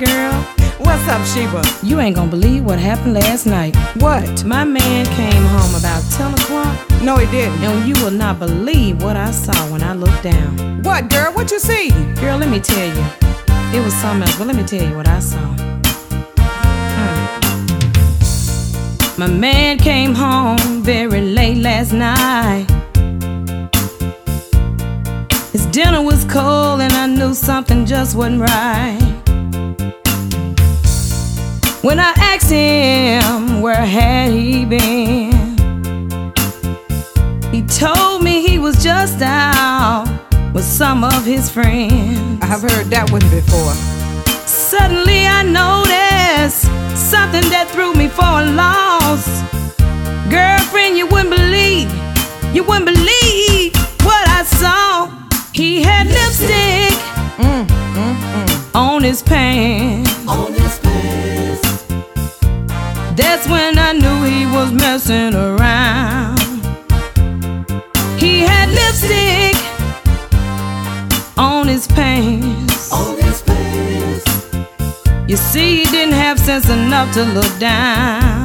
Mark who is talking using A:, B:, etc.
A: girl.
B: What's up, Sheba?
A: You ain't gonna believe what happened last night.
B: What?
A: My man came home about 10 o'clock.
B: No, he didn't.
A: And you will not believe what I saw when I looked down.
B: What, girl? What you see?
A: Girl, let me tell you. It was something else, but let me tell you what I saw. My man came home very late last night. His dinner was cold and I knew something just wasn't right. When I asked him where had he been, he told me he was just out with some of his friends.
B: I've heard that one before.
A: Suddenly I noticed something that threw me for a loss. Girlfriend, you wouldn't believe what I saw. He had lipstick on his pants. That's when I knew he was messing around. He had lipstick on his pants. You see, he didn't have sense enough to look down.